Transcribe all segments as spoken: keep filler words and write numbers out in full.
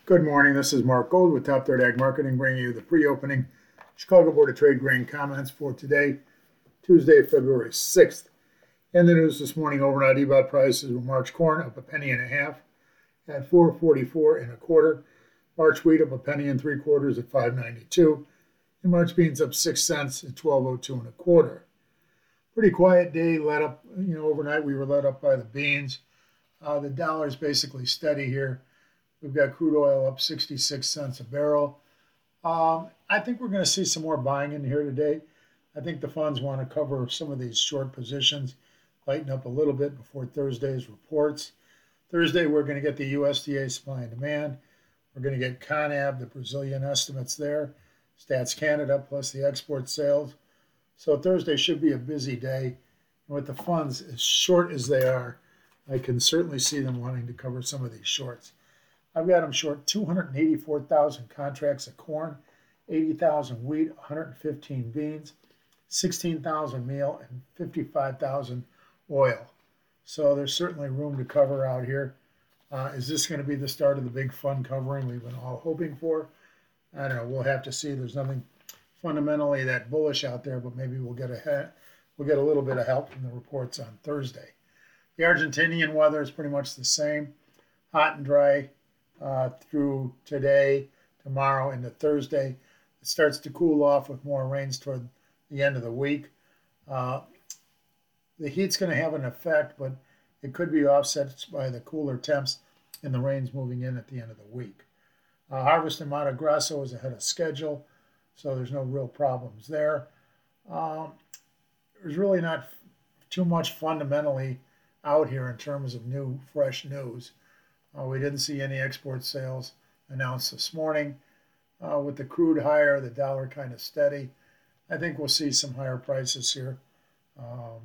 Good morning. This is Mark Gold with Top Third Ag Marketing, bringing you the pre-opening Chicago Board of Trade grain comments for today, Tuesday, February sixth. In the news this morning, overnight E B O T prices were March corn up a penny and a half at four forty-four and a quarter. March wheat up a penny and three quarters at five ninety-two, and March beans up six cents at twelve oh two and a quarter. Pretty quiet day. Led up, you know, overnight we were led up by the beans. Uh, the dollar is basically steady here. We've got crude oil up sixty-six cents a barrel. Um, I think we're going to see some more buying in here today. I think the funds want to cover some of these short positions, lighten up a little bit before Thursday's reports. Thursday, we're going to get the U S D A supply and demand. We're going to get CONAB, the Brazilian estimates there, Stats Canada, plus the export sales. So Thursday should be a busy day. And with the funds as short as they are, I can certainly see them wanting to cover some of these shorts. I've got them short two hundred eighty-four thousand contracts of corn, eighty thousand wheat, one hundred fifteen beans, sixteen thousand meal, and fifty-five thousand oil. So there's certainly room to cover out here. Uh, is this going to be the start of the big fund covering we've been all hoping for? I don't know. We'll have to see. There's nothing fundamentally that bullish out there, but maybe we'll get a we'll get a little bit of help from the reports on Thursday. The Argentinian weather is pretty much the same, hot and dry. Uh, through today, tomorrow, into Thursday. It starts to cool off with more rains toward the end of the week. Uh, the heat's going to have an effect, but it could be offset by the cooler temps and the rains moving in at the end of the week. Uh, harvest in Mato Grosso is ahead of schedule, so there's no real problems there. Um, there's really not too much fundamentally out here in terms of new, fresh news. Uh, we didn't see any export sales announced this morning. Uh, with the crude higher, the dollar kind of steady. I think we'll see some higher prices here. Um,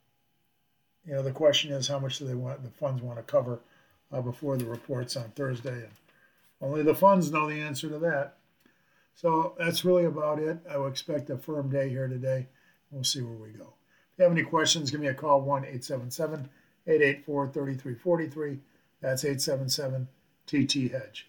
you know, the question is how much do they want, the funds want to cover uh, before the reports on Thursday, and only the funds know the answer to that. So that's really about it. I would expect a firm day here today. We'll see where we go. If you have any questions, give me a call, one eight seven seven, eight eight four, three three four three. That's eight seven seven T T Hedge.